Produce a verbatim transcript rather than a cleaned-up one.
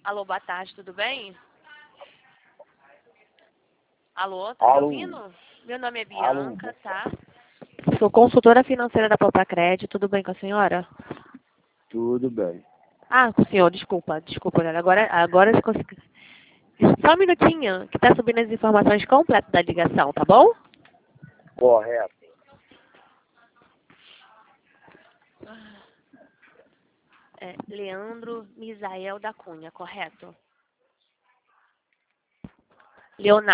Alô, boa tarde, tudo bem? Alô, tá me Alô. ouvindo? Meu nome é Alô. Bianca, tá? Sou consultora financeira da Popacred, tudo bem com a senhora? Tudo bem. Ah, com o senhor, desculpa, desculpa, olha, agora, agora eu consegui. Só um minutinho, que tá subindo as informações completas da ligação, tá bom? Correto. É, Leandro Misael da Cunha, correto? Leonardo.